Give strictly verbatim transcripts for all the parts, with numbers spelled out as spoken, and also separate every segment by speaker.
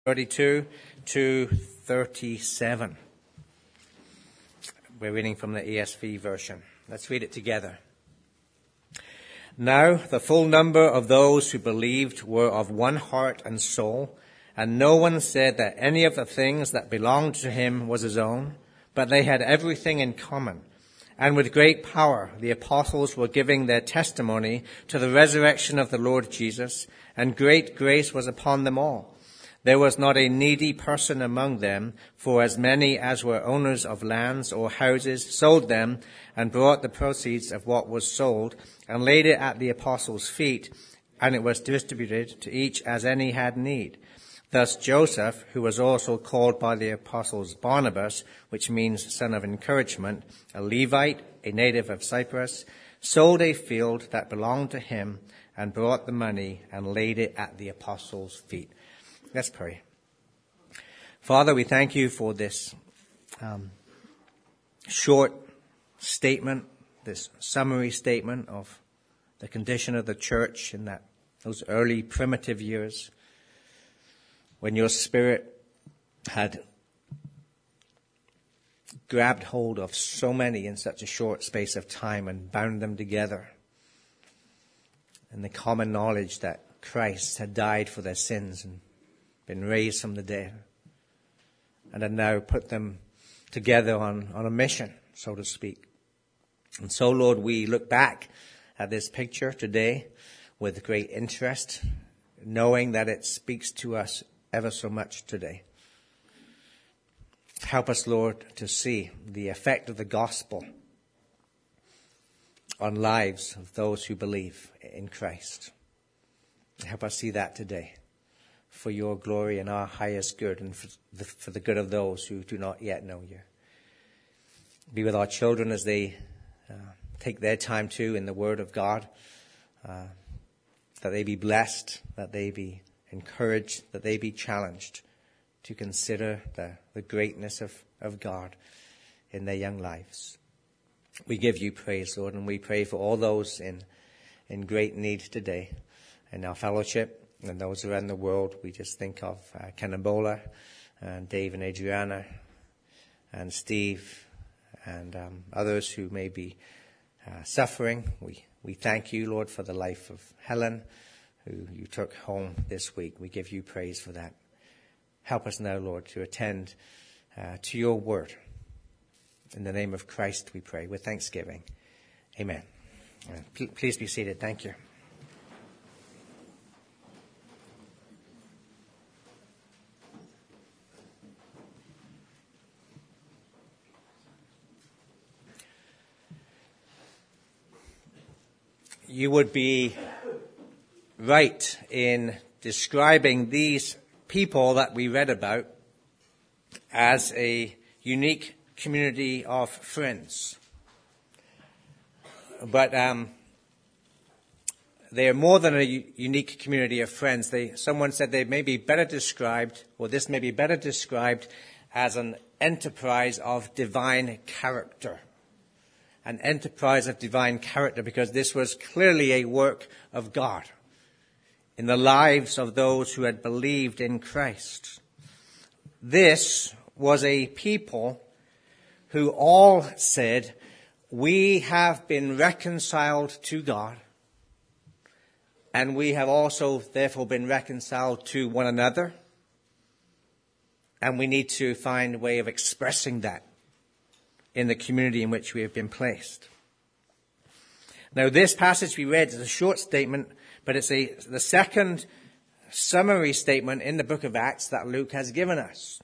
Speaker 1: thirty-two to thirty-seven. We're reading from the E S V version. Let's read it together. Now the full number of those who believed were of one heart and soul, and no one said that any of the things that belonged to him was his own, but they had everything in common. And with great power the apostles were giving their testimony to the resurrection of the Lord Jesus, and great grace was upon them all. There was not a needy person among them, for as many as were owners of lands or houses sold them and brought the proceeds of what was sold and laid it at the apostles' feet, and it was distributed to each as any had need. Thus Joseph, who was also called by the apostles Barnabas, which means son of encouragement, a Levite, a native of Cyprus, sold a field that belonged to him and brought the money and laid it at the apostles' feet. Let's pray. Father, we thank you for this um, short statement, this summary statement of the condition of the church in that those early primitive years when your Spirit had grabbed hold of so many in such a short space of time and bound them together in the common knowledge that Christ had died for their sins and been raised from the dead, and had now put them together on, on a mission, so to speak. And so, Lord, we look back at this picture today with great interest, knowing that it speaks to us ever so much today. Help us, Lord, to see the effect of the gospel on lives of those who believe in Christ. Help us see that today, for your glory and our highest good, and for the, for the good of those who do not yet know you. Be with our children as they uh, take their time too in the Word of God, uh, that they be blessed, that they be encouraged, that they be challenged to consider the, the greatness of, of God in their young lives. We give you praise, Lord, and we pray for all those in, in great need today in our fellowship, and those around the world. We just think of uh, Kennabola, and Dave and Adriana, and Steve, and um, others who may be uh, suffering. We, we thank you, Lord, for the life of Helen, who you took home this week. We give you praise for that. Help us now, Lord, to attend uh, to your word. In the name of Christ we pray with thanksgiving. Amen. Amen. Please be seated. Thank you. You would be right in describing these people that we read about as a unique community of friends. But um, they are more than a u- unique community of friends. They, someone said they may be better described, or this may be better described as an enterprise of divine character. An enterprise of divine character, because this was clearly a work of God in the lives of those who had believed in Christ. This was a people who all said, we have been reconciled to God, and we have also therefore been reconciled to one another, and we need to find a way of expressing that in the community in which we have been placed. Now, this passage we read is a short statement, but it's a, the second summary statement in the book of Acts that Luke has given us.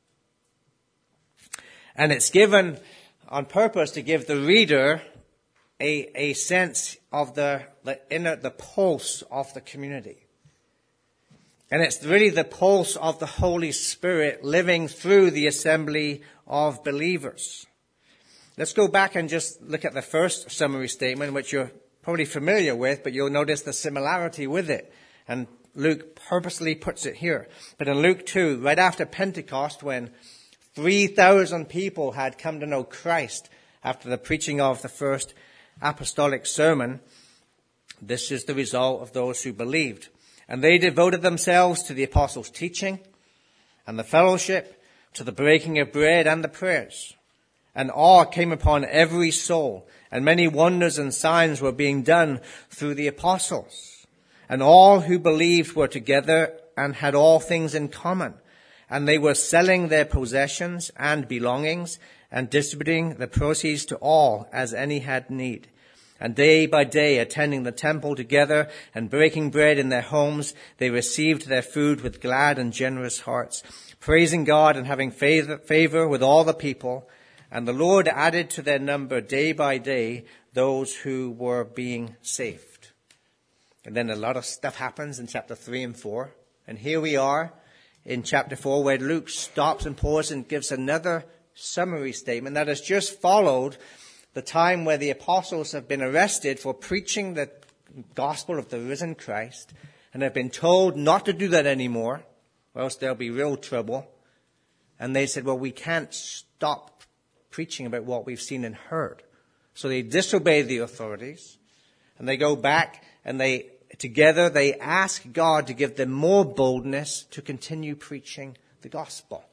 Speaker 1: And it's given on purpose to give the reader a, a sense of the, the inner, the pulse of the community. And it's really the pulse of the Holy Spirit living through the assembly of believers. Let's go back and just look at the first summary statement, which you're probably familiar with, but you'll notice the similarity with it. And Luke purposely puts it here. But in Luke two, right after Pentecost, when three thousand people had come to know Christ after the preaching of the first apostolic sermon, this is the result of those who believed. And they devoted themselves to the apostles' teaching, and the fellowship, to the breaking of bread and the prayers. And awe came upon every soul, and many wonders and signs were being done through the apostles. And all who believed were together and had all things in common. And they were selling their possessions and belongings and distributing the proceeds to all as any had need. And day by day, attending the temple together and breaking bread in their homes, they received their food with glad and generous hearts, praising God and having favor, favor with all the people. And the Lord added to their number day by day those who were being saved. And then a lot of stuff happens in chapter three and four. And here we are in chapter four, where Luke stops and pauses and gives another summary statement that has just followed the time where the apostles have been arrested for preaching the gospel of the risen Christ and have been told not to do that anymore, or else there'll be real trouble. And they said, well, we can't stop preaching about what we've seen and heard. So they disobey the authorities, and they go back and they together they ask God to give them more boldness to continue preaching the gospel.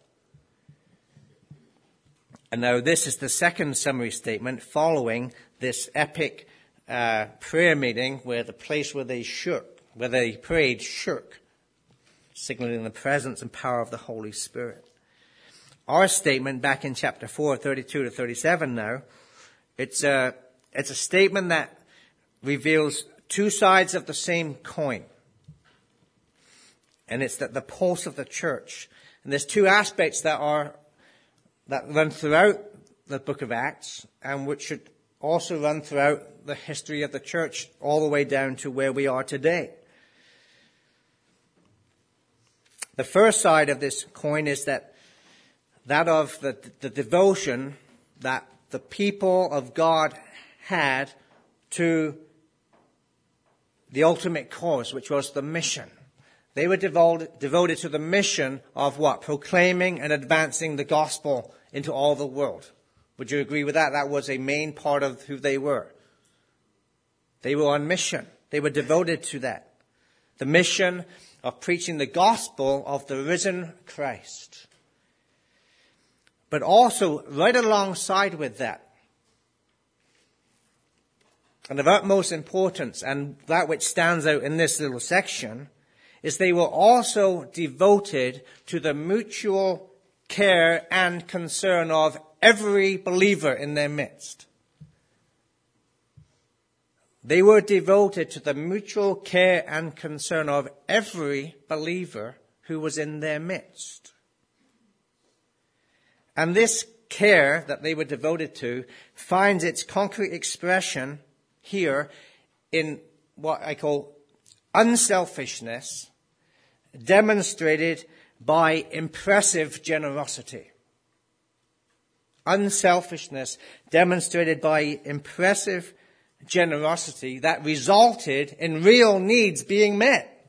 Speaker 1: And now this is the second summary statement following this epic uh, prayer meeting where the place where they shook, where they prayed shook, signaling the presence and power of the Holy Spirit. Our statement back in chapter four, thirty-two to thirty-seven now, it's a, it's a statement that reveals two sides of the same coin. And it's that the pulse of the church. And there's two aspects that are that run throughout the book of Acts and which should also run throughout the history of the church all the way down to where we are today. The first side of this coin is that that of the, the devotion that the people of God had to the ultimate cause, which was the mission. They were devoted, devoted to the mission of what? Proclaiming and advancing the gospel into all the world. Would you agree with that? That was a main part of who they were. They were on mission. They were devoted to that. The mission of preaching the gospel of the risen Christ. But also, right alongside with that, and of utmost importance, and that which stands out in this little section, is they were also devoted to the mutual care and concern of every believer in their midst. They were devoted to the mutual care and concern of every believer who was in their midst. And this care that they were devoted to finds its concrete expression here in what I call unselfishness, demonstrated by impressive generosity. Unselfishness demonstrated by impressive generosity that resulted in real needs being met.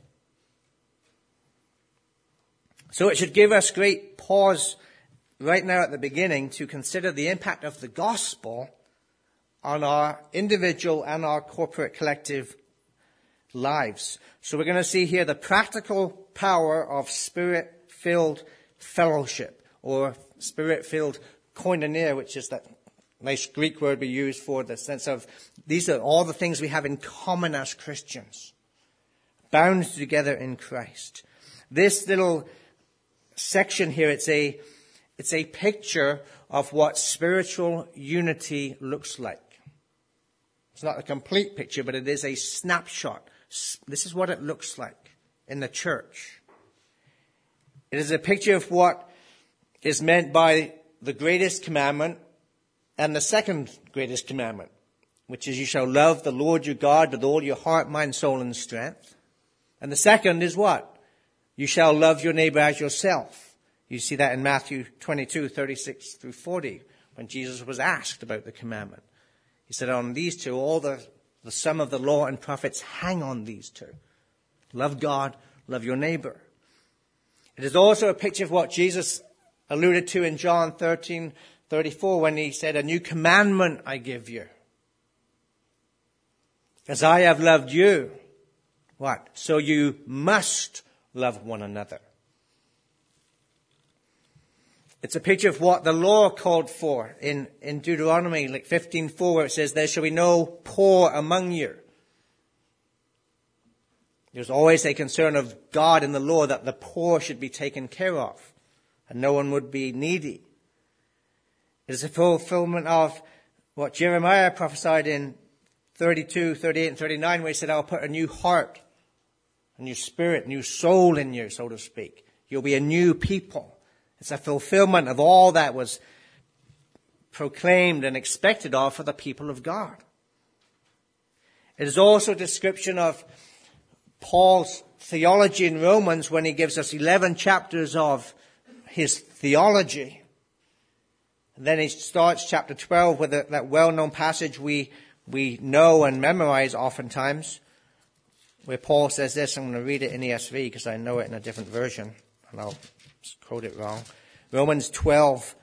Speaker 1: So it should give us great pause right now at the beginning to consider the impact of the gospel on our individual and our corporate collective lives. So we're going to see here the practical power of spirit-filled fellowship, or spirit-filled koinonia, which is that nice Greek word we use for the sense of these are all the things we have in common as Christians, bound together in Christ. This little section here, it's a it's a picture of what spiritual unity looks like. It's not a complete picture, but it is a snapshot. This is what it looks like in the church. It is a picture of what is meant by the greatest commandment and the second greatest commandment, which is you shall love the Lord your God with all your heart, mind, soul, and strength. And the second is what? You shall love your neighbor as yourself. You see that in Matthew twenty-two, thirty-six through forty, when Jesus was asked about the commandment. He said, on these two, all the, the sum of the law and prophets hang on these two. Love God, love your neighbor. It is also a picture of what Jesus alluded to in John thirteen, thirty-four, when he said, a new commandment I give you. As I have loved you, what? So you must love one another. It's a picture of what the law called for in, in Deuteronomy, like fifteen four, where it says, there shall be no poor among you. There's always a concern of God in the law that the poor should be taken care of and no one would be needy. It is a fulfillment of what Jeremiah prophesied in thirty-two, thirty-eight, and thirty-nine, where he said, I'll put a new heart, a new spirit, new soul in you, so to speak. You'll be a new people. It's a fulfillment of all that was proclaimed and expected of for the people of God. It is also a description of Paul's theology in Romans when he gives us eleven chapters of his theology. And then he starts chapter twelve with a, that well-known passage we, we know and memorize oftentimes, where Paul says this. I'm going to read it in E S V because I know it in a different version, and I'll quote it wrong. Romans twelve,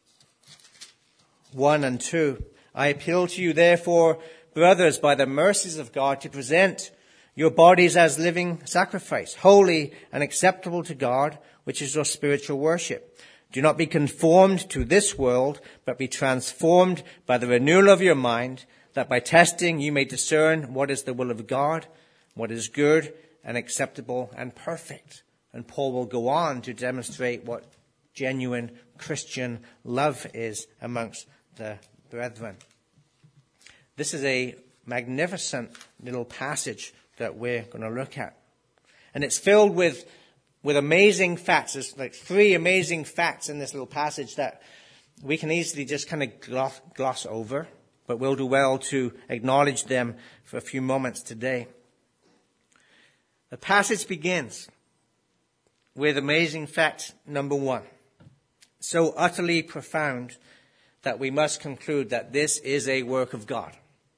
Speaker 1: one and two. I appeal to you, therefore, brothers, by the mercies of God, to present your bodies as living sacrifice, holy and acceptable to God, which is your spiritual worship. Do not be conformed to this world, but be transformed by the renewal of your mind, that by testing you may discern what is the will of God, what is good and acceptable and perfect. And Paul will go on to demonstrate what genuine Christian love is amongst the brethren. This is a magnificent little passage that we're going to look at. And it's filled with, with amazing facts. There's like three amazing facts in this little passage that we can easily just kind of gloss, gloss over, but we'll do well to acknowledge them for a few moments today. The passage begins with amazing fact number one. So utterly profound that we must conclude that this is a work of God.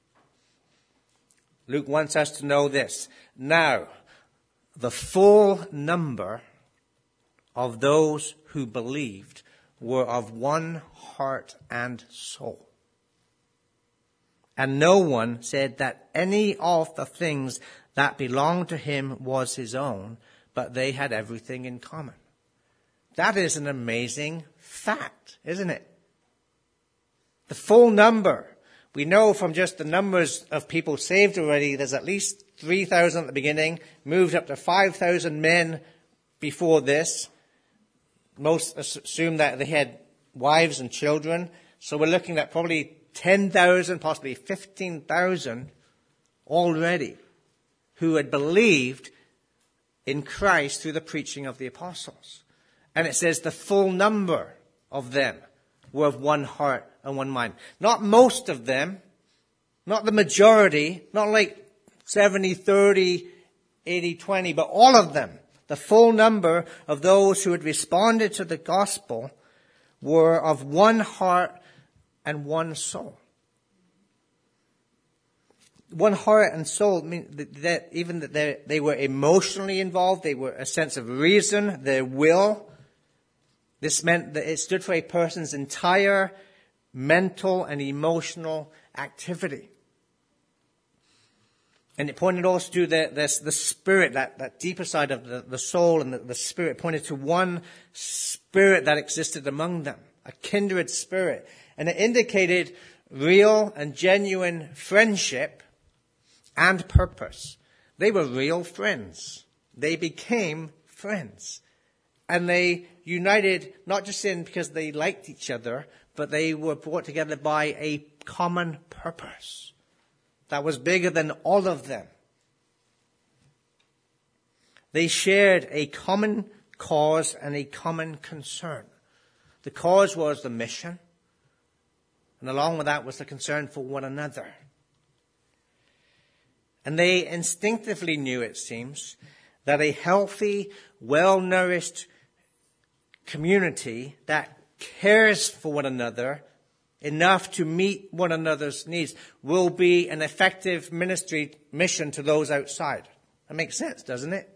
Speaker 1: Luke wants us to know this. Now, the full number of those who believed were of one heart and soul. And no one said that any of the things that belonged to him was his own, but they had everything in common. That is an amazing fact, isn't it? The full number. We know from just the numbers of people saved already, there's at least three thousand at the beginning, moved up to five thousand men before this. Most assume that they had wives and children. So we're looking at probably ten thousand, possibly fifteen thousand already who had believed in Christ through the preaching of the apostles. And it says the full number of them were of one heart and one mind. Not most of them, not the majority, not like seventy thirty, eighty twenty, but all of them. The full number of those who had responded to the gospel were of one heart and one soul. One heart and soul, I mean, that even that they, they were emotionally involved, they were a sense of reason, their will. This meant that it stood for a person's entire mental and emotional activity. And it pointed also to the, the, the spirit, that, that deeper side of the, the soul, and the, the spirit pointed to one spirit that existed among them, a kindred spirit. And it indicated real and genuine friendship and purpose. They were real friends. They became friends. And they united not just in because they liked each other, but they were brought together by a common purpose that was bigger than all of them. They shared a common cause and a common concern. The cause was the mission, and along with that was the concern for one another. And they instinctively knew, it seems, that a healthy, well-nourished community that cares for one another enough to meet one another's needs will be an effective ministry mission to those outside. That makes sense, doesn't it?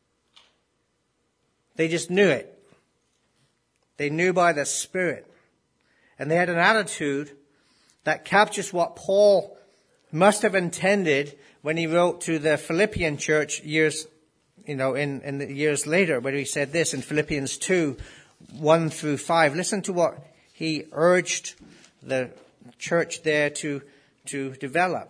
Speaker 1: They just knew it. They knew by the Spirit. And they had an attitude that captures what Paul must have intended when he wrote to the Philippian church years, you know, in, in the years later, where he said this in Philippians two, one through five. Listen to what he urged the church there to, to develop.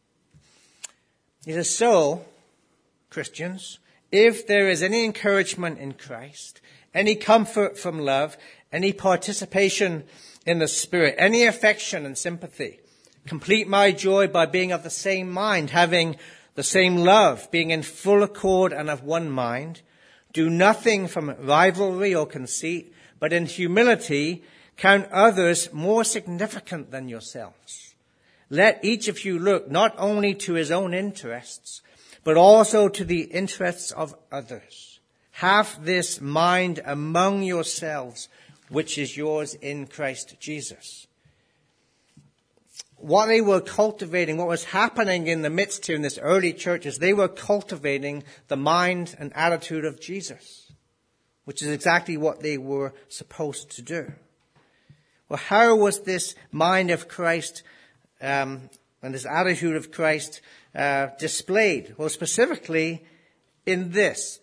Speaker 1: He says, so, Christians, if there is any encouragement in Christ, any comfort from love, any participation in the Spirit, any affection and sympathy, complete my joy by being of the same mind, having the same love, being in full accord and of one mind. Do nothing from rivalry or conceit, but in humility count others more significant than yourselves. Let each of you look not only to his own interests, but also to the interests of others. Have this mind among yourselves, which is yours in Christ Jesus. What they were cultivating, what was happening in the midst here in this early church is they were cultivating the mind and attitude of Jesus, which is exactly what they were supposed to do. Well, how was this mind of Christ um, and this attitude of Christ uh, displayed? Well, specifically in this.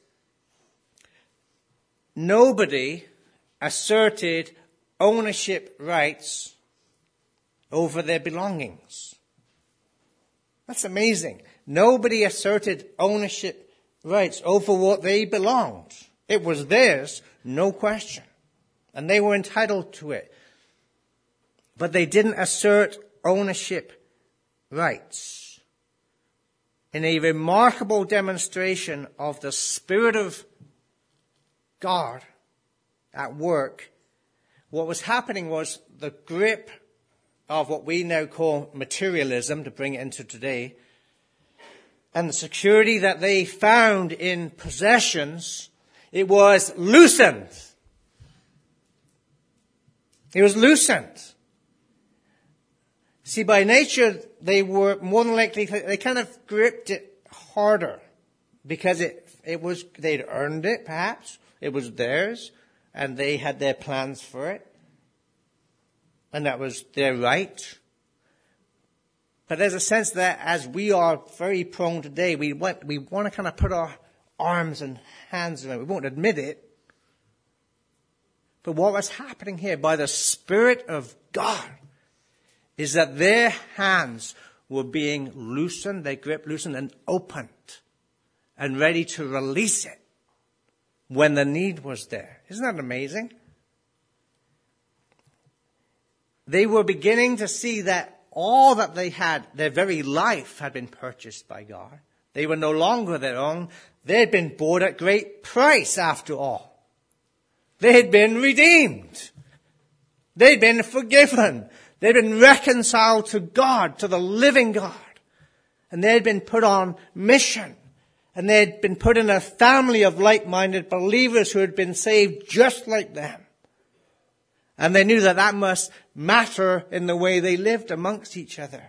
Speaker 1: Nobody asserted ownership rights over their belongings. That's amazing. Nobody asserted ownership rights over what they belonged. It was theirs, no question. And they were entitled to it. But they didn't assert ownership rights. In a remarkable demonstration of the Spirit of God at work, what was happening was the grip of what we now call materialism, to bring it into today, and the security that they found in possessions, it was loosened. It was loosened. See, by nature, they were more than likely, they kind of gripped it harder because it, it was, they'd earned it, perhaps. It was theirs, and they had their plans for it. And that was their right. But there's a sense that as we are very prone today, we want, we want to kind of put our arms and hands around it. We won't admit it. But what was happening here by the Spirit of God is that their hands were being loosened, their grip loosened and opened and ready to release it when the need was there. Isn't that amazing? They were beginning to see that all that they had, their very life, had been purchased by God. They were no longer their own. They had been bought at great price, after all. They had been redeemed. They had been forgiven. They had been reconciled to God, to the living God. And they had been put on mission. And they had been put in a family of like-minded believers who had been saved just like them. And they knew that that must matter in the way they lived amongst each other.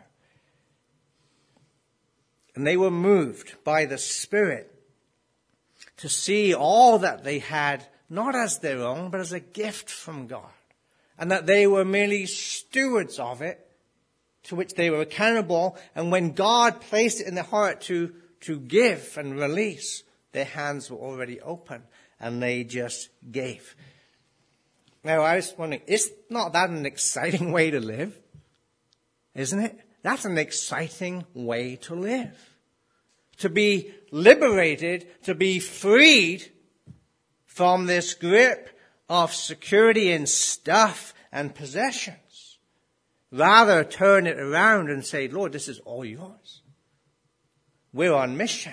Speaker 1: And they were moved by the Spirit to see all that they had, not as their own, but as a gift from God. And that they were merely stewards of it, to which they were accountable. And when God placed it in their heart to, to give and release, their hands were already open, and they just gave. Now, I was wondering, is not that an exciting way to live? Isn't it? That's an exciting way to live. To be liberated, to be freed from this grip of security in stuff and possessions. Rather, turn it around and say, Lord, this is all yours. We're on mission.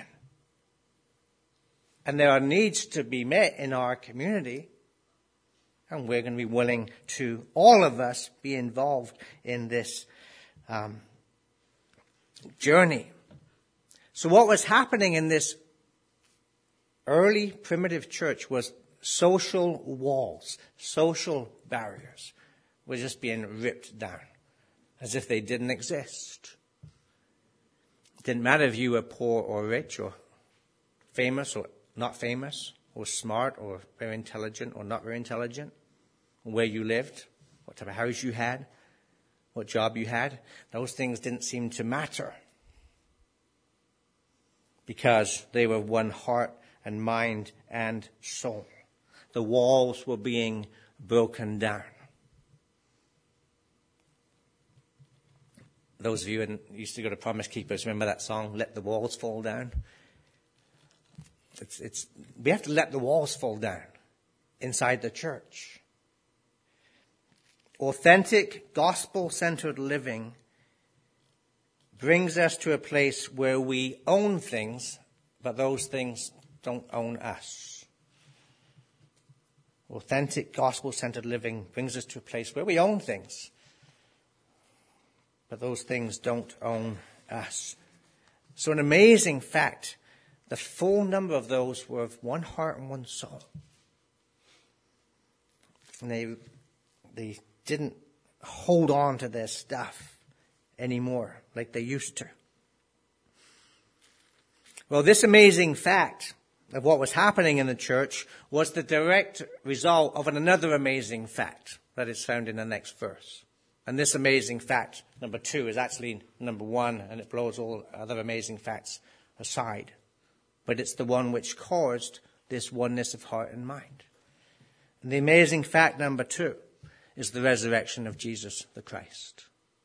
Speaker 1: And there are needs to be met in our community. And we're going to be willing to, all of us, be involved in this um, journey. So what was happening in this early primitive church was social walls, social barriers were just being ripped down as if they didn't exist. It didn't matter if you were poor or rich or famous or not famous, or smart or very intelligent or not very intelligent, where you lived, what type of house you had, what job you had. Those things didn't seem to matter because they were one heart and mind and soul. the walls were being broken down. Those of you who used to go to Promise Keepers, remember that song, Let the Walls Fall Down? It's, it's, we have to let the walls fall down inside the church. Authentic, gospel-centered living brings us to a place where we own things, but those things don't own us. Authentic, gospel-centered living brings us to a place where we own things, but those things don't own us. So an amazing fact, the full number of those were of one heart and one soul. And they, they didn't hold on to their stuff anymore like they used to. Well, this amazing fact of what was happening in the church was the direct result of another amazing fact that is found in the next verse. And this amazing fact, number two, is actually number one, and it blows all other amazing facts aside. But it's the one which caused this oneness of heart and mind. And the amazing fact number two is the resurrection of Jesus the Christ,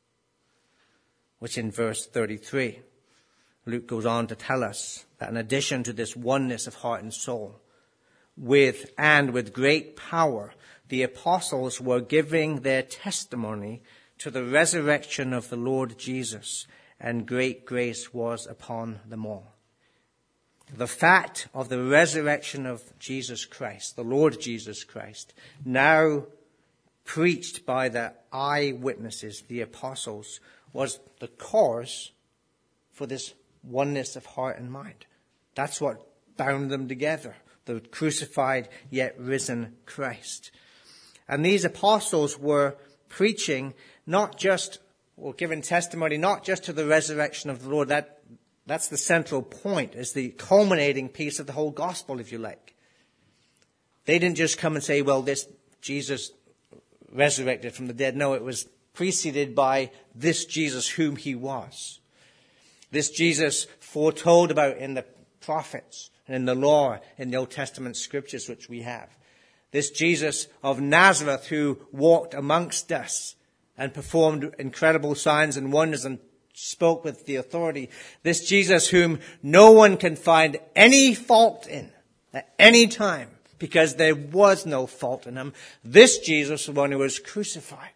Speaker 1: which in verse thirty-three, Luke goes on to tell us that in addition to this oneness of heart and soul, with and with great power, the apostles were giving their testimony to the resurrection of the Lord Jesus, and great grace was upon them all. The fact of the resurrection of Jesus Christ, the Lord Jesus Christ, now preached by the eyewitnesses, the apostles, was the cause for this oneness of heart and mind. That's what bound them together, the crucified yet risen Christ. And these apostles were preaching not just, or giving testimony, not just to the resurrection of the Lord. That, that's the central point, is the culminating piece of the whole gospel, if you like. They didn't just come and say, well, this Jesus resurrected from the dead. No, it was preceded by this Jesus whom he was. This Jesus foretold about in the prophets and in the law, in the Old Testament scriptures which we have. This Jesus of Nazareth who walked amongst us and performed incredible signs and wonders and spoke with the authority. This Jesus whom no one can find any fault in at any time, because there was no fault in him. This Jesus, the one who was crucified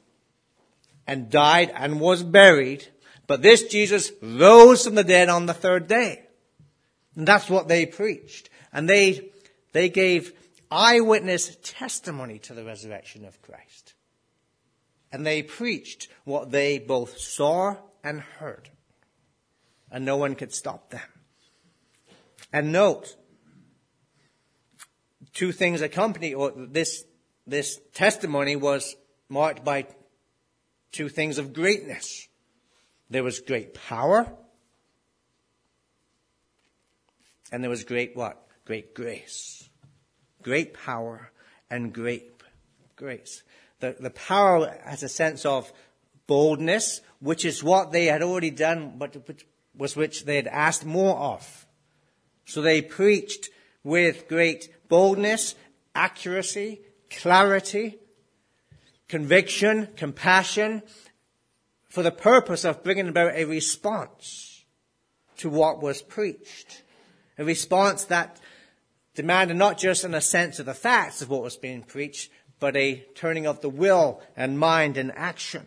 Speaker 1: and died and was buried, but this Jesus rose from the dead on the third day. And that's what they preached. And they, they gave eyewitness testimony to the resurrection of Christ. And they preached what they both saw and heard. And no one could stop them. And note, two things accompany, or this, this testimony was marked by two things of greatness. There was great power. And there was great what? Great grace. Great power and great grace. The, the power has a sense of boldness, which is what they had already done, but was which they had asked more of. So they preached with great boldness, accuracy, clarity, conviction, compassion, for the purpose of bringing about a response to what was preached. A response that demanded not just an assent to the facts of what was being preached, but a turning of the will and mind and action.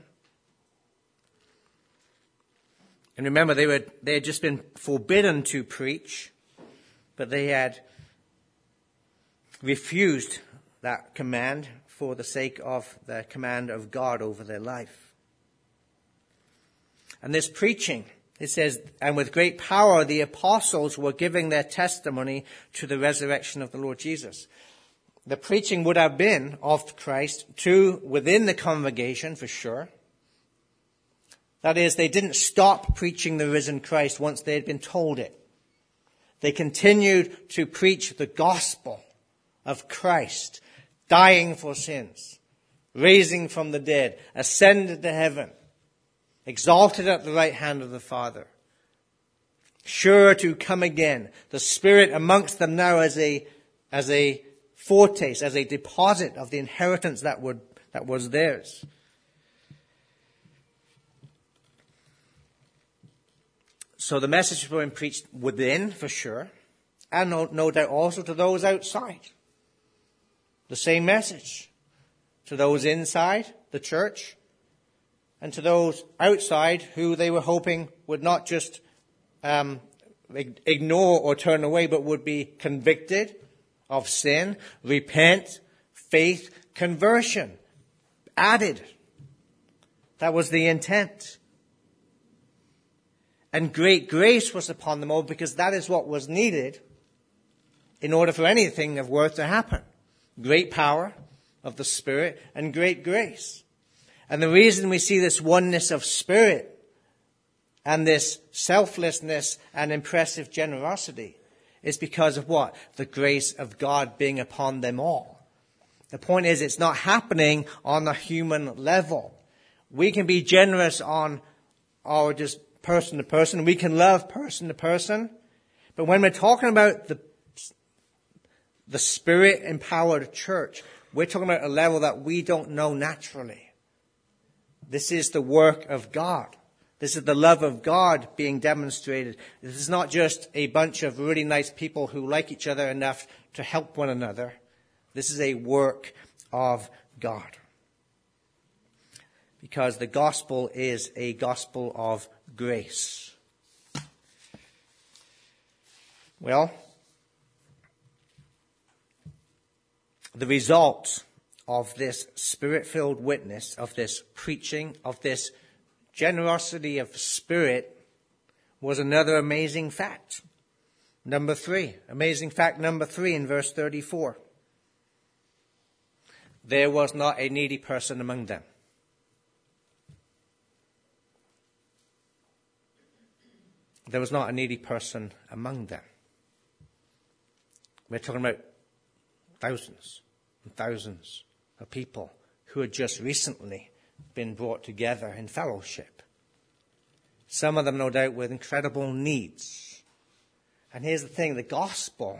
Speaker 1: And remember, they were they had just been forbidden to preach, but they had refused that command for the sake of the command of God over their life. And this preaching, it says, and with great power the apostles were giving their testimony to the resurrection of the Lord Jesus. The preaching would have been of Christ to within the congregation, for sure. That is, they didn't stop preaching the risen Christ once they had been told it. They continued to preach the gospel of Christ, dying for sins, raising from the dead, ascended to heaven, exalted at the right hand of the Father, sure to come again. The Spirit amongst them now as a, as a foretaste, as a deposit of the inheritance that would that was theirs. So the message was being preached within, for sure, and no, no doubt also to those outside. The same message to those inside the church and to those outside who they were hoping would not just um, ignore or turn away, but would be convicted of sin, repent, faith, conversion, added. That was the intent. And great grace was upon them all, because that is what was needed in order for anything of worth to happen. Great power of the Spirit and great grace. And the reason we see this oneness of spirit and this selflessness and impressive generosity is because of what? The grace of God being upon them all. The point is, it's not happening on the human level. We can be generous on our just person to person. We can love person to person. But when we're talking about the, the Spirit-empowered church, we're talking about a level that we don't know naturally. This is the work of God. This is the love of God being demonstrated. This is not just a bunch of really nice people who like each other enough to help one another. This is a work of God. Because the gospel is a gospel of grace. Well, the result of this Spirit-filled witness, of this preaching, of this generosity of spirit, was another amazing fact. Number three, amazing fact number three in verse thirty-four. There was not a needy person among them. There was not a needy person among them. We're talking about thousands and thousands of people who had just recently been brought together in fellowship. Some of them, no doubt, with incredible needs. And here's the thing, the gospel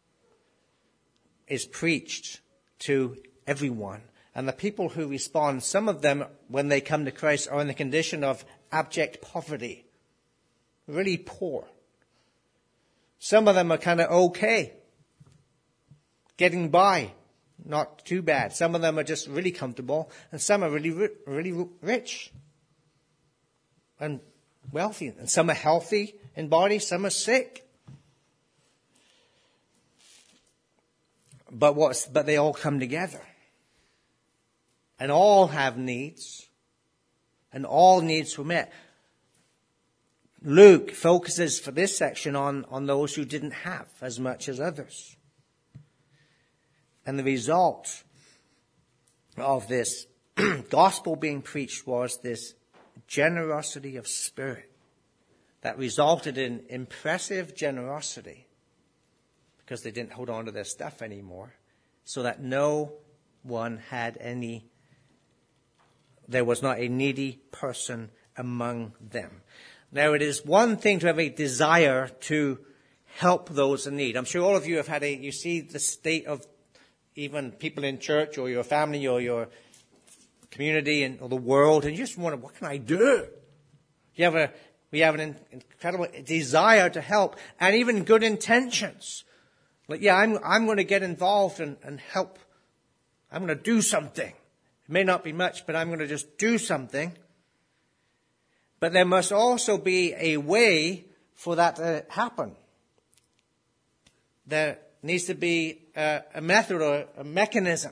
Speaker 1: is preached to everyone. And the people who respond, some of them, when they come to Christ, are in the condition of abject poverty. Really poor. Some of them are kind of okay. Getting by. Not too bad. Some of them are just really comfortable. And some are really, really rich. And wealthy. And some are healthy in body. Some are sick. But what's, but they all come together. And all have needs. And all needs were met. Luke focuses for this section on, on those who didn't have as much as others. And the result of this gospel being preached was this generosity of spirit that resulted in impressive generosity because they didn't hold on to their stuff anymore, so that no one had any, there was not a needy person among them. Now, it is one thing to have a desire to help those in need. I'm sure all of you have had a, you see the state of even people in church or your family or your community and or the world, and you just wonder, what can I do? You have a, we have an incredible desire to help and even good intentions. Like, yeah, I'm, I'm going to get involved and, and help. I'm going to do something. It may not be much, but I'm going to just do something. But there must also be a way for that to happen. There needs to be a, a method or a mechanism.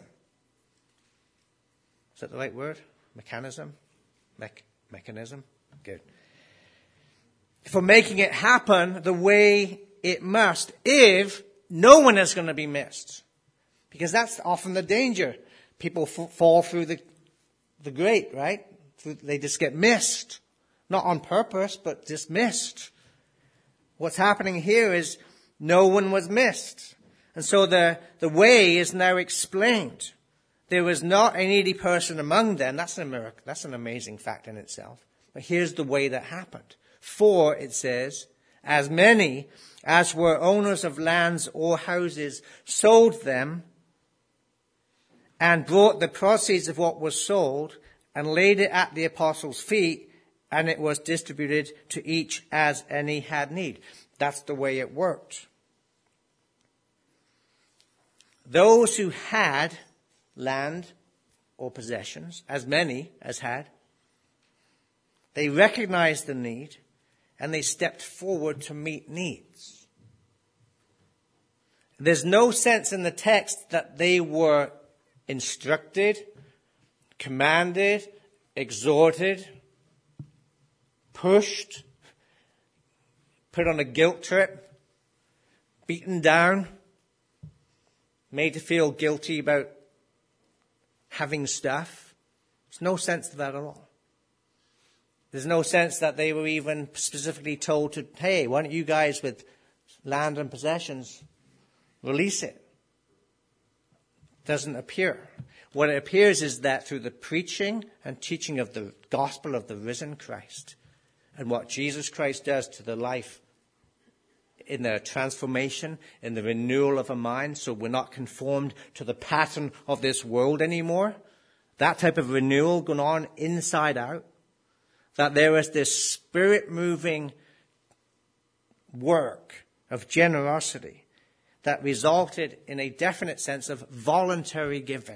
Speaker 1: Is that the right word? Mechanism? Me- mechanism? Good. For making it happen the way it must, if no one is going to be missed. Because that's often the danger. People f- fall through the, the grate, right? They just get missed. Not on purpose, but just missed. What's happening here is no one was missed. And so the, the way is now explained. There was not a needy person among them. That's an miracle. That's an amazing fact in itself. But here's the way that happened. For, it says, as many as were owners of lands or houses sold them and brought the proceeds of what was sold and laid it at the apostles' feet, and it was distributed to each as any had need. That's the way it worked. Those who had land or possessions, as many as had, they recognized the need and they stepped forward to meet needs. There's no sense in the text that they were instructed, commanded, exhorted, pushed, put on a guilt trip, beaten down, made to feel guilty about having stuff. There's no sense to that at all. There's no sense that they were even specifically told to, hey, why don't you guys with land and possessions release it? Doesn't appear. What it appears is that through the preaching and teaching of the gospel of the risen Christ and what Jesus Christ does to the life in the transformation, in the renewal of a mind, so we're not conformed to the pattern of this world anymore. That type of renewal going on inside out. That there is this spirit-moving work of generosity that resulted in a definite sense of voluntary giving.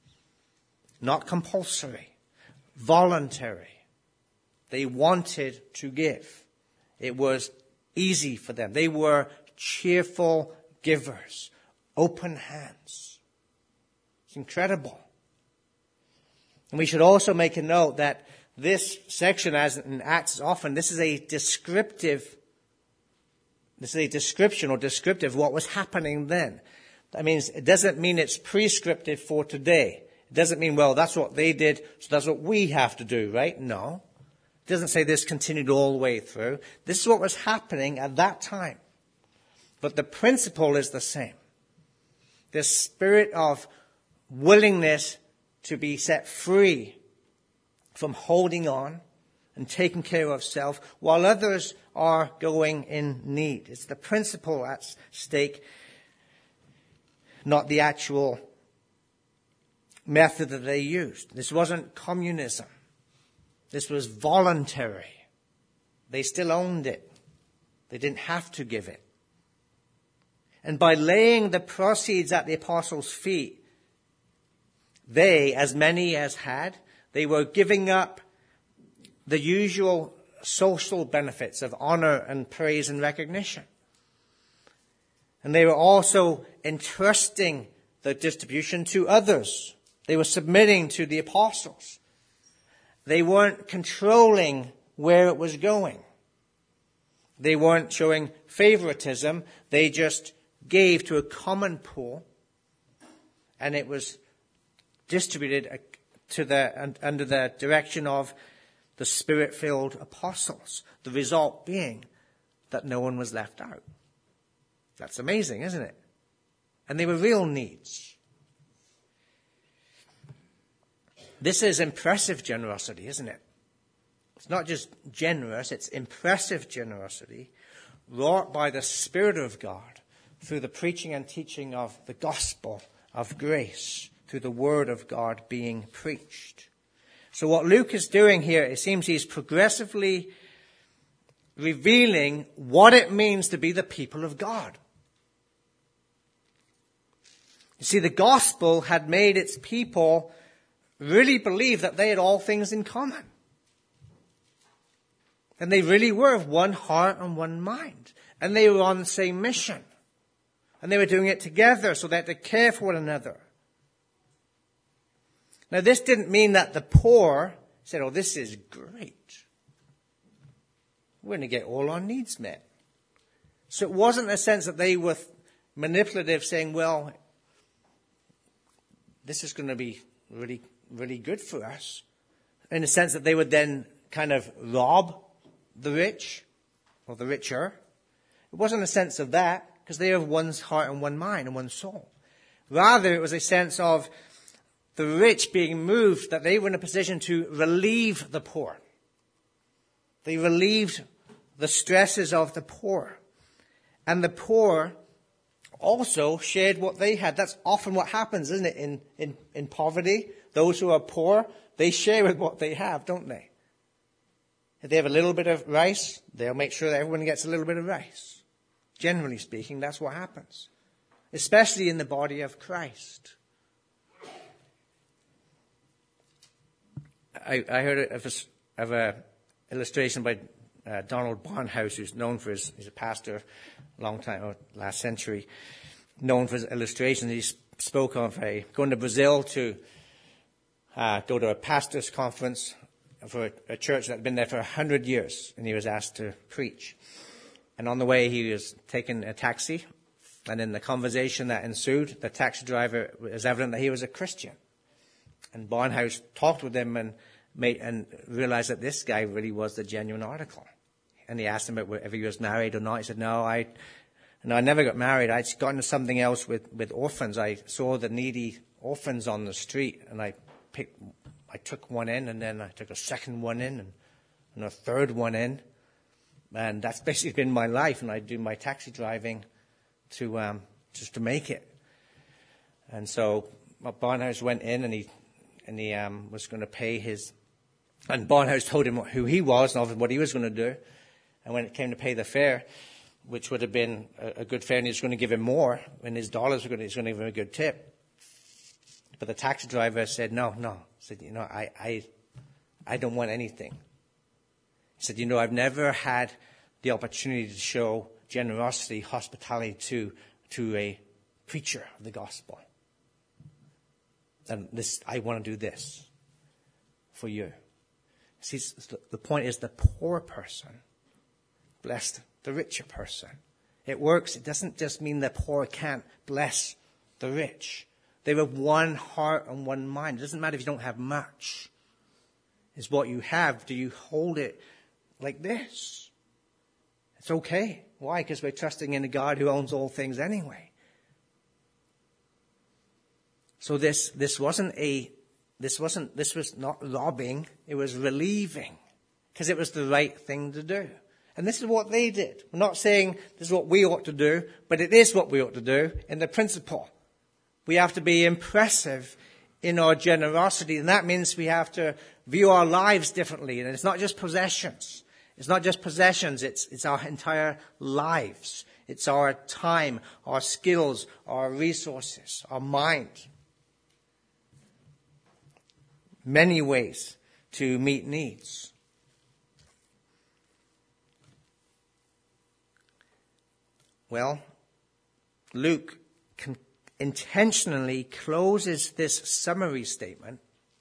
Speaker 1: Not compulsory. Voluntary. They wanted to give. It was easy for them. They were cheerful givers. Open hands. It's incredible. And we should also make a note that this section, as in Acts often, this is a descriptive, this is a description or descriptive of what was happening then. That means it doesn't mean it's prescriptive for today. It doesn't mean, well, that's what they did, so that's what we have to do, right? No. It doesn't say this continued all the way through. This is what was happening at that time. But the principle is the same. This spirit of willingness to be set free from holding on and taking care of self while others are going in need. It's the principle at stake, not the actual method that they used. This wasn't communism. This was voluntary. They still owned it. They didn't have to give it. And by laying the proceeds at the apostles' feet, they, as many as had, they were giving up the usual social benefits of honor and praise and recognition. And they were also entrusting the distribution to others. They were submitting to the apostles. They weren't controlling where it was going. They weren't showing favoritism. They just gave to a common pool, and it was distributed to the under the direction of the Spirit-filled apostles. The result being that no one was left out. That's amazing, isn't it? And they were real needs. This is impressive generosity, isn't it? It's not just generous, it's impressive generosity wrought by the Spirit of God through the preaching and teaching of the gospel of grace, through the word of God being preached. So what Luke is doing here, it seems he's progressively revealing what it means to be the people of God. You see, the gospel had made its people really believe that they had all things in common. And they really were of one heart and one mind. And they were on the same mission. And they were doing it together so they had to care for one another. Now, this didn't mean that the poor said, oh, this is great. We're going to get all our needs met. So it wasn't a sense that they were manipulative, saying, well, this is going to be really, really good for us. In the sense that they would then kind of rob the rich or the richer. It wasn't a sense of that, because they have one heart and one mind and one soul. Rather, it was a sense of the rich being moved, that they were in a position to relieve the poor. They relieved the stresses of the poor. And the poor also shared what they had. That's often what happens, isn't it? In, in, in poverty, those who are poor, they share with what they have, don't they? If they have a little bit of rice, they'll make sure that everyone gets a little bit of rice. Generally speaking, that's what happens. Especially in the body of Christ. I, I heard of a, of a illustration by uh, Donald Barnhouse, who's known for his, he's a pastor, a long time, or last century, known for his illustrations. He spoke of a, going to Brazil to uh, go to a pastor's conference for a, a church that had been there for a hundred years, and he was asked to preach. And on the way, he was taking a taxi, and in the conversation that ensued, the taxi driver, it was evident that he was a Christian. And Barnhouse talked with him and made, and realized that this guy really was the genuine article. And he asked him if he was married or not. He said, no, I, no, I never got married. I'd gotten into something else with, with orphans. I saw the needy orphans on the street, and I picked, I took one in, and then I took a second one in, and, and a third one in. And that's basically been my life. And I do my taxi driving to, um, just to make it. And so Barnhouse went in, and he, and he, um, was going to pay his, and Barnhouse told him who he was and what he was going to do. And when it came to pay the fare, which would have been a, a good fare, and he was going to give him more, and his dollars were going to, he was going to give him a good tip. But the taxi driver said, no, no. He said, you know, I, I, I don't want anything. He said, you know, I've never had the opportunity to show generosity, hospitality to, to a preacher of the gospel. And this, I want to do this for you. See, the point is the poor person blessed the richer person. It works. It doesn't just mean the poor can't bless the rich. They have one heart and one mind. It doesn't matter if you don't have much. It's what you have. Do you hold it like this? It's okay. Why? Because we're trusting in a God who owns all things anyway. So this, this wasn't a, this wasn't, this was not robbing. It was relieving. Because it was the right thing to do. And this is what they did. We're not saying this is what we ought to do, but it is what we ought to do in the principle. We have to be impressive in our generosity, and that means we have to view our lives differently. And it's not just possessions. It's not just possessions. It's, it's our entire lives. It's our time, our skills, our resources, our mind. Many ways to meet needs. Well, Luke can intentionally closes this summary statement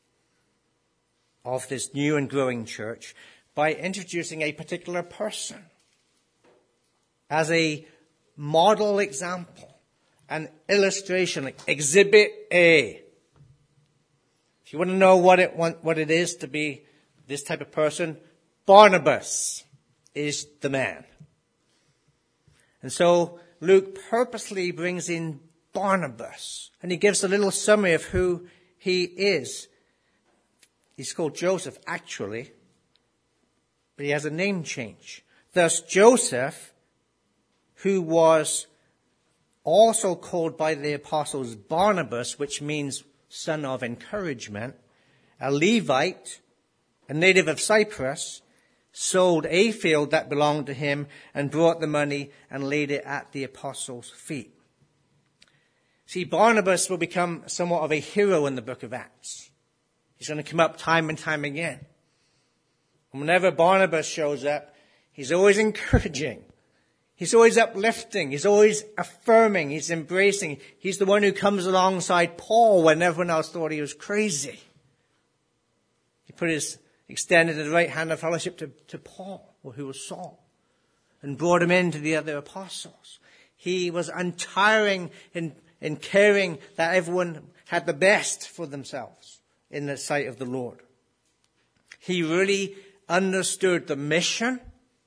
Speaker 1: of this new and growing church by introducing a particular person as a model example, an illustration, like Exhibit A. If you want to know what it what it is to be this type of person, Barnabas is the man. And so Luke purposely brings in Barnabas, and he gives a little summary of who he is. He's called Joseph, actually, but he has a name change. Thus, Joseph, who was also called by the apostles Barnabas, which means son of encouragement, a Levite, a native of Cyprus, sold a field that belonged to him and brought the money and laid it at the apostles' feet. See, Barnabas will become somewhat of a hero in the book of Acts. He's going to come up time and time again. And whenever Barnabas shows up, he's always encouraging. He's always uplifting. He's always affirming. He's embracing. He's the one who comes alongside Paul when everyone else thought he was crazy. He put his extended the right hand of fellowship to, to Paul, who was Saul, and brought him into the other apostles. He was untiring in, in caring that everyone had the best for themselves in the sight of the Lord. He really understood the mission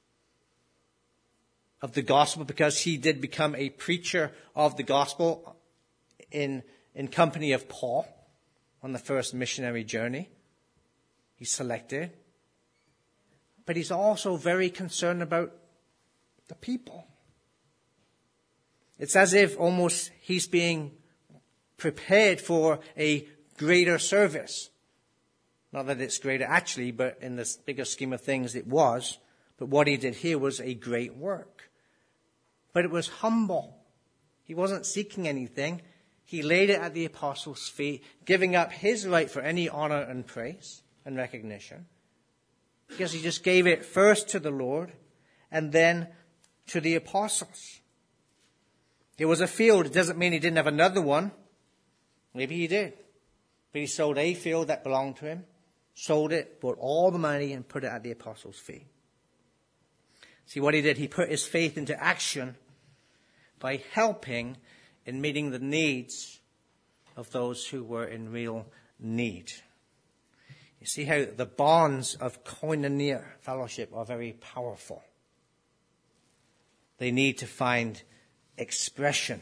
Speaker 1: of the gospel because he did become a preacher of the gospel in, in company of Paul on the first missionary journey. He's selected. But he's also very concerned about the people. It's as if almost he's being prepared for a greater service. Not that it's greater actually, but in this bigger scheme of things it was. But what he did here was a great work. But it was humble. He wasn't seeking anything. He laid it at the apostles' feet, giving up his right for any honor and praise and recognition. Because he just gave it first to the Lord and then to the apostles. It was a field. It doesn't mean he didn't have another one. Maybe he did. But he sold a field that belonged to him, sold it, bought all the money and put it at the apostles' feet. See what he did? He put his faith into action by helping in meeting the needs of those who were in real need. You see how the bonds of koinonia fellowship are very powerful. They need to find expression.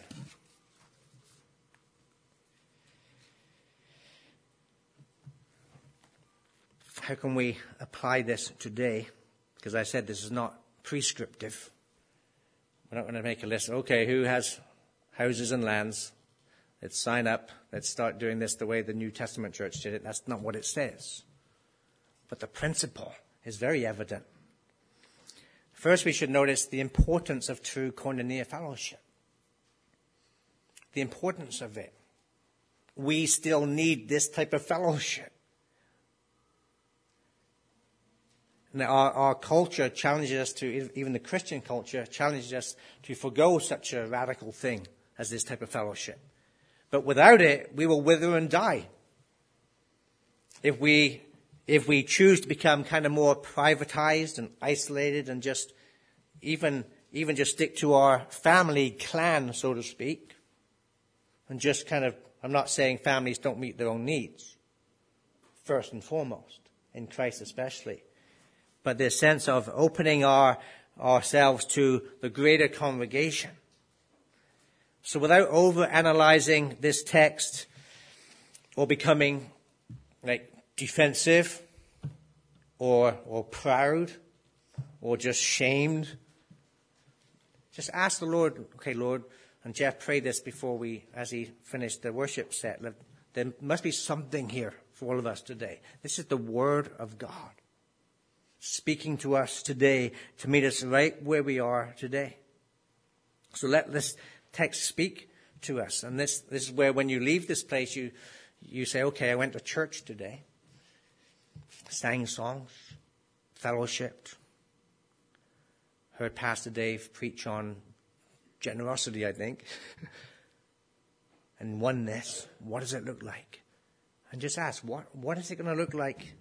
Speaker 1: How can we apply this today? Because I said this is not prescriptive. We're not going to make a list. Okay, who has houses and lands? Let's sign up. Let's start doing this the way the New Testament church did it. That's not what it says. But the principle is very evident. First, we should notice the importance of true koinonia fellowship. The importance of it. We still need this type of fellowship. And our, our culture challenges us to, even the Christian culture, challenges us to forgo such a radical thing as this type of fellowship. But without it, we will wither and die. If we, if we choose to become kind of more privatized and isolated and just, even, even just stick to our family clan, so to speak, and just kind of, I'm not saying families don't meet their own needs, first and foremost, in Christ especially. But this sense of opening our ourselves to the greater congregation. So without over-analyzing this text or becoming like defensive or or proud or just shamed, just ask the Lord, okay, Lord, and Jeff prayed this before we, as he finished the worship set, there must be something here for all of us today. This is the Word of God speaking to us today to meet us right where we are today. So let this text speak to us. And this, this is where when you leave this place, you, you say, okay, I went to church today, sang songs, fellowshipped, heard Pastor Dave preach on generosity, I think, and oneness. What does it look like? And just ask, what, what is it going to look like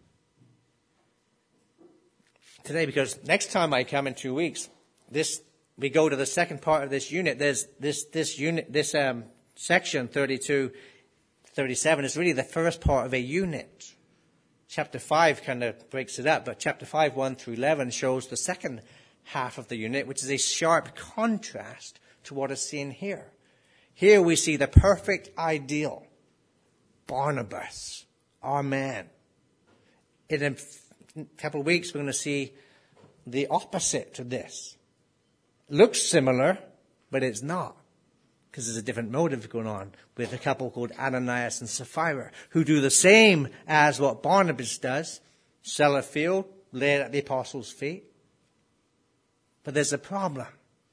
Speaker 1: today? Because next time I come in two weeks, this we go to the second part of this unit. There's this this unit, this um, section thirty-two, thirty-seven is really the first part of a unit. Chapter five kind of breaks it up, but chapter five, one through eleven shows the second half of the unit, which is a sharp contrast to what is seen here. Here we see the perfect ideal, Barnabas, our man. In a couple of weeks, we're going to see the opposite to this. Looks similar, but it's not, because there's a different motive going on with a couple called Ananias and Sapphira, who do the same as what Barnabas does, sell a field, lay it at the apostles' feet. But there's a problem.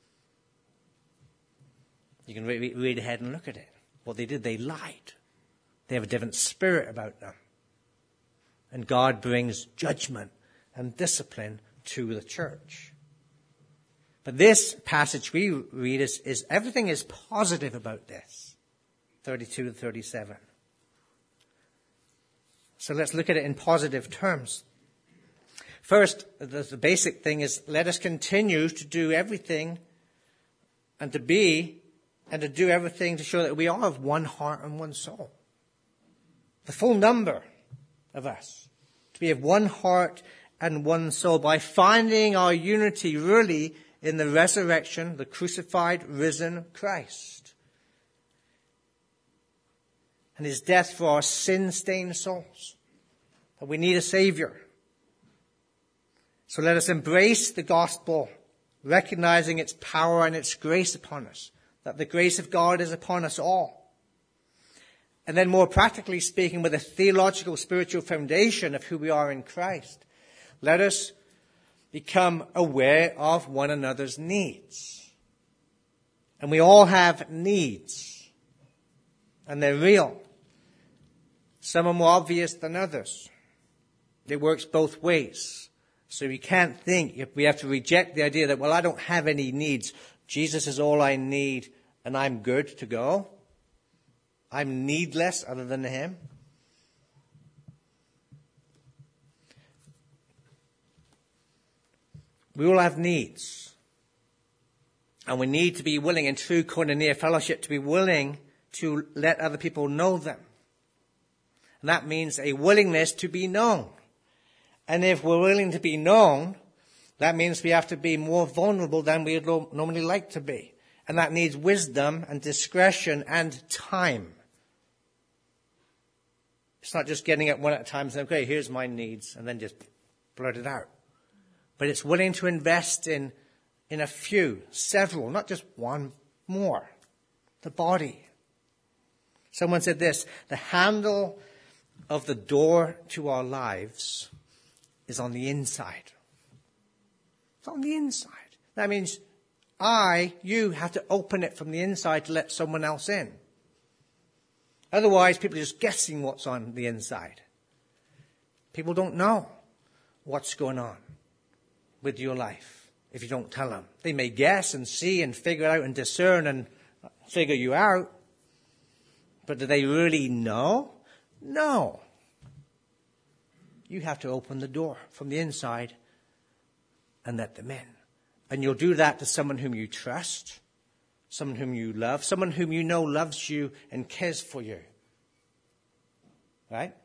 Speaker 1: You can read, read ahead and look at it. What they did, they lied. They have a different spirit about them. And God brings judgment and discipline to the church. But this passage we read is, is everything is positive about this. thirty-two to thirty-seven. So let's look at it in positive terms. First, the, the basic thing is let us continue to do everything and to be and to do everything to show that we are of one heart and one soul. The full number of us. To be of one heart and one soul by finding our unity really in the resurrection, the crucified, risen Christ. And his death for our sin-stained souls. That we need a Savior. So let us embrace the gospel, recognizing its power and its grace upon us. that the grace of God is upon us all. And then more practically speaking, with a theological spiritual foundation of who we are in Christ, let us become aware of one another's needs. And we all have needs. And they're real. Some are more obvious than others. It works both ways. So we can't think, if we have to reject the idea that, well, I don't have any needs. Jesus is all I need and I'm good to go. I'm needless other than him. We all have needs. And we need to be willing in true koinonia fellowship to be willing to let other people know them. And that means a willingness to be known. And if we're willing to be known, that means we have to be more vulnerable than we would normally like to be. And that needs wisdom and discretion and time. It's not just getting it one at a time and saying, okay, here's my needs, and then just blurt it out. But it's willing to invest in, in a few, several, not just one, more. The body. Someone said this, the handle of the door to our lives is on the inside. It's on the inside. That means I, you, have to open it from the inside to let someone else in. Otherwise, people are just guessing what's on the inside. People don't know what's going on with your life if you don't tell them. They may guess and see and figure out and discern and figure you out. But do they really know? No. You have to open the door from the inside and let them in. And you'll do that to someone whom you trust, someone whom you love, someone whom you know loves you and cares for you. Right?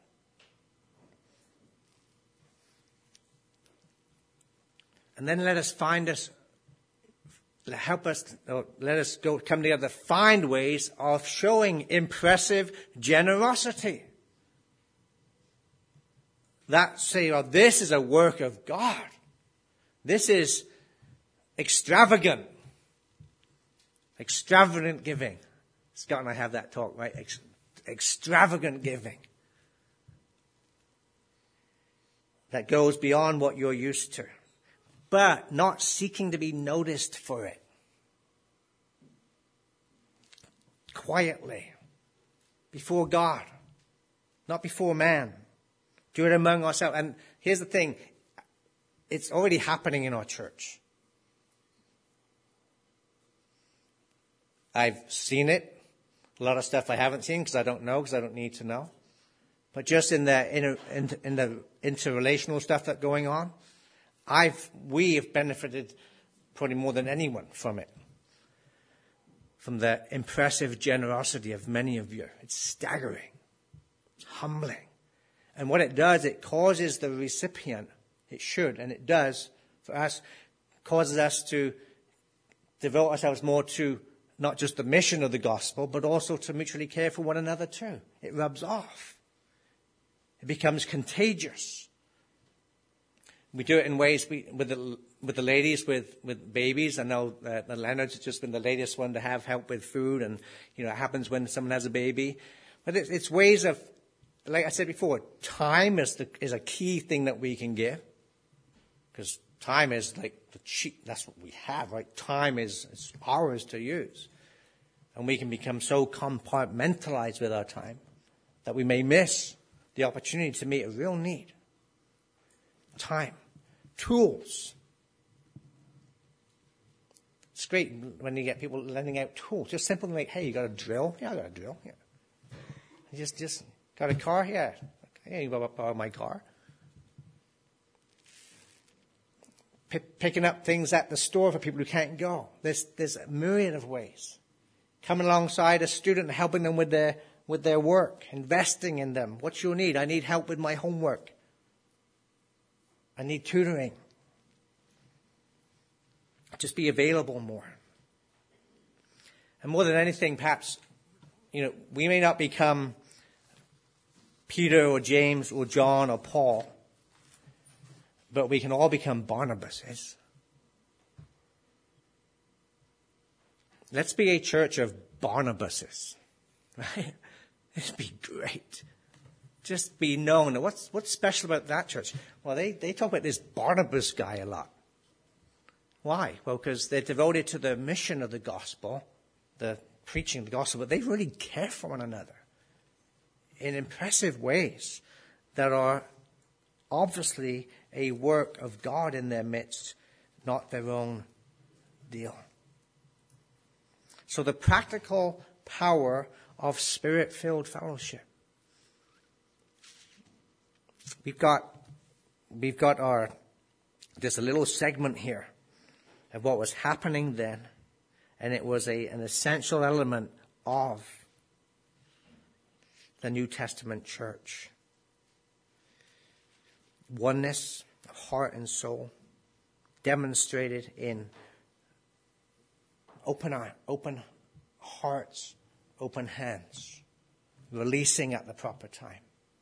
Speaker 1: And then let us find us, help us, or let us go come together, find ways of showing impressive generosity. That say, oh, this is a work of God. This is extravagant. Extravagant giving. Scott and I have that talk, right? Ex- extravagant giving. That goes beyond what you're used to. But not seeking to be noticed for it. Quietly. Before God. Not before man. Do it among ourselves. And here's the thing. It's already happening in our church. I've seen it. A lot of stuff I haven't seen because I don't know, because I don't need to know. But just in the inter, in, in the interrelational stuff that's going on, I've we have benefited probably more than anyone from it. From the impressive generosity of many of you. It's staggering. It's humbling. And what it does, it causes the recipient, it should, and it does, for us, causes us to devote ourselves more to not just the mission of the gospel, but also to mutually care for one another too. It rubs off. It becomes contagious. We do it in ways we, with the with the ladies with, with babies. I know uh, the Leonards has just been the latest one to have help with food, and you know it happens when someone has a baby. But it's, it's ways of, like I said before, time is the is a key thing that we can give, because time is like the cheap. That's what we have, right? Time is, is ours to use, and we can become so compartmentalized with our time that we may miss the opportunity to meet a real need. Time. Tools. It's great when you get people lending out tools. Just simple like, hey, you got a drill? Yeah, I got a drill. Yeah. You just, just got a car? Yeah. Okay, you borrow my car. P- picking up things at the store for people who can't go. There's, there's a myriad of ways. Coming alongside a student and helping them with their, with their work. Investing in them. What's your need? I need help with my homework. I need tutoring. Just be available more. And more than anything, perhaps, you know, we may not become Peter or James or John or Paul, but we can all become Barnabases. let's be a church of Barnabases. Right? It'd be great. Just be known. What's what's special about that church? Well, they, they talk about this Barnabas guy a lot. Why? Well, because they're devoted to the mission of the gospel, the preaching of the gospel, but they really care for one another in impressive ways that are obviously a work of God in their midst, not their own deal. So the practical power of Spirit-filled fellowship. We've got, we've got our, there's a little segment here of what was happening then, and it was a, an essential element of the New Testament church. Oneness of heart and soul, demonstrated in open, open hearts, open hands, releasing at the proper time.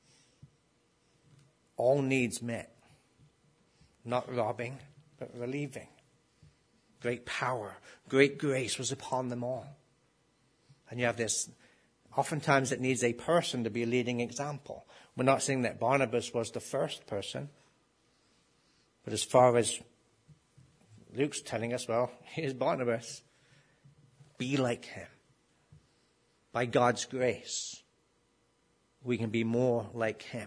Speaker 1: All needs met, not robbing, but relieving. Great power, great grace was upon them all. And you have this, oftentimes it needs a person to be a leading example. We're not saying that Barnabas was the first person, but as far as Luke's telling us, well, here's Barnabas. Be like him. By God's grace, we can be more like him.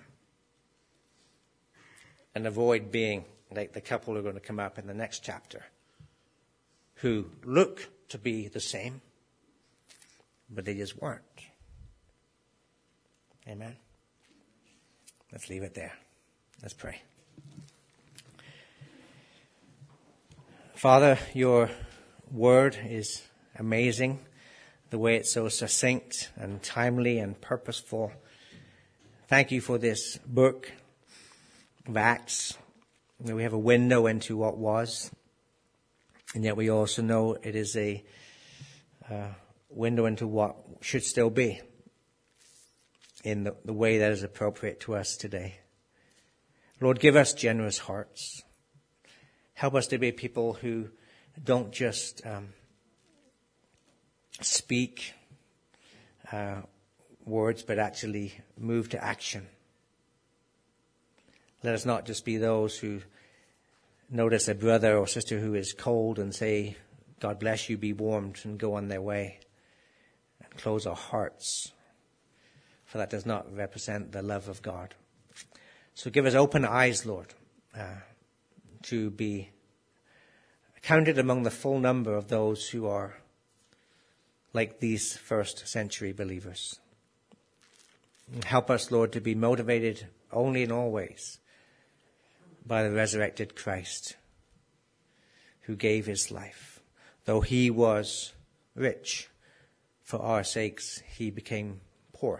Speaker 1: And avoid being like the couple who are going to come up in the next chapter, who look to be the same, but they just weren't. Amen. Let's leave it there. Let's pray. Father, your word is amazing, the way it's so succinct and timely and purposeful. Thank you for this book of Acts. We have a window into what was, and yet we also know it is a uh, window into what should still be in the, the way that is appropriate to us today. Lord, give us generous hearts. Help us to be people who don't just um, speak uh, words, but actually move to action. Let us not just be those who notice a brother or sister who is cold and say, God bless you, be warmed, and go on their way, and close our hearts, for that does not represent the love of God. So give us open eyes, Lord, uh, to be counted among the full number of those who are like these first century believers. Help us, Lord, to be motivated only and always by the resurrected Christ, who gave his life. Though he was rich, for our sakes he became poor,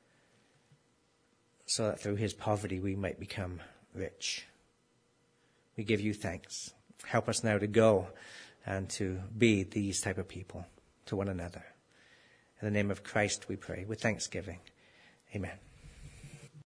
Speaker 1: so that through his poverty we might become rich. We give you thanks. Help us now to go and to be these type of people to one another. In the name of Christ we pray with thanksgiving. Amen.